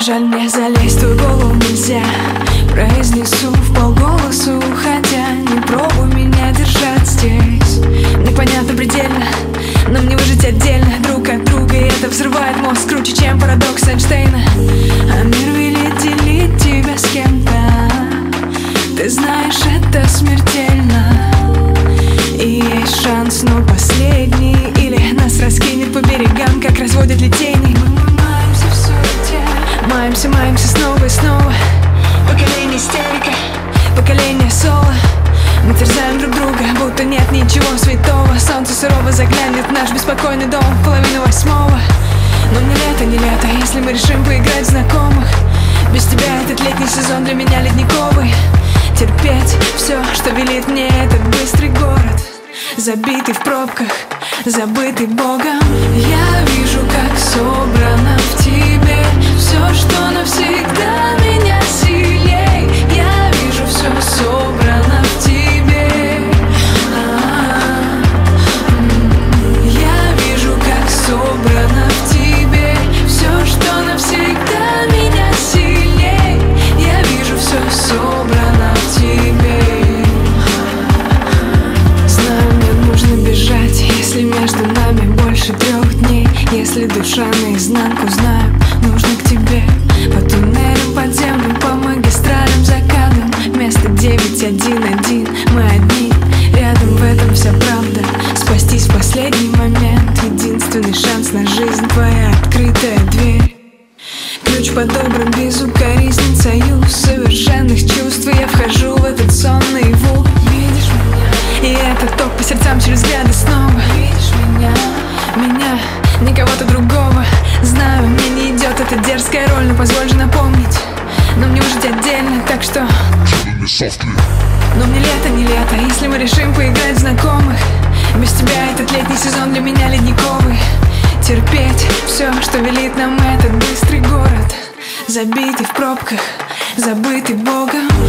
Жаль, мне залезть в твою голову нельзя. Произнесу вполголосу, хотя не пробуй меня держать здесь. Непонятно предельно, нам не выжить отдельно друг от друга, и это взрывает мозг круче, чем парадокс Эйнштейна. А мир велит делить тебя с кем-то. Ты знаешь, это смертельно. И есть шанс, но последний. Или нас раскинет по берегам, как разводят литейный. Мы маемся в суете, маемся снова и снова. Поколение истерика, поколение соло. Мы терзаем друг друга, будто нет ничего святого. Солнце сурово заглянет в наш беспокойный дом в 7:30. Но не лето, если мы решим поиграть в знакомых. Без тебя этот летний сезон для меня ледниковый. Терпеть все, что велит мне этот быстрый город, забитый в пробках, забытый Богом. Я вижу, как собрано в тебе все, что навсегда меня сильней. Я вижу, все собрано в тебе. Я вижу, как собрано в тебе все, что навсегда меня сильней. Я вижу, все собрано в тебе. Знаю, мне нужно бежать, если между нами больше 3 дней. Если душа наизнанку, знаю, нужно к тебе. По туннелям подземным, по магистралям за кадром. Вместо 911 мы одни. Рядом, в этом вся правда. Спастись в последний момент. Единственный шанс на жизнь, твоя открытая дверь. Ключ подобран безукоризнен союз совершенных чувств. И я вхожу в этот сон наяву. Видишь меня? И это ток по сердцам через взгляды снова. Видишь меня, не кого-то другого. Знаю, мне не идет эта дерзкая роль, но позволь же напомнить. Но мне жить отдельно, так что но мне не лето, если мы решим поиграть в знакомых. Без тебя этот летний сезон для меня ледниковый. Терпеть все, что велит нам этот быстрый город, забитый в пробках, забытый Богом.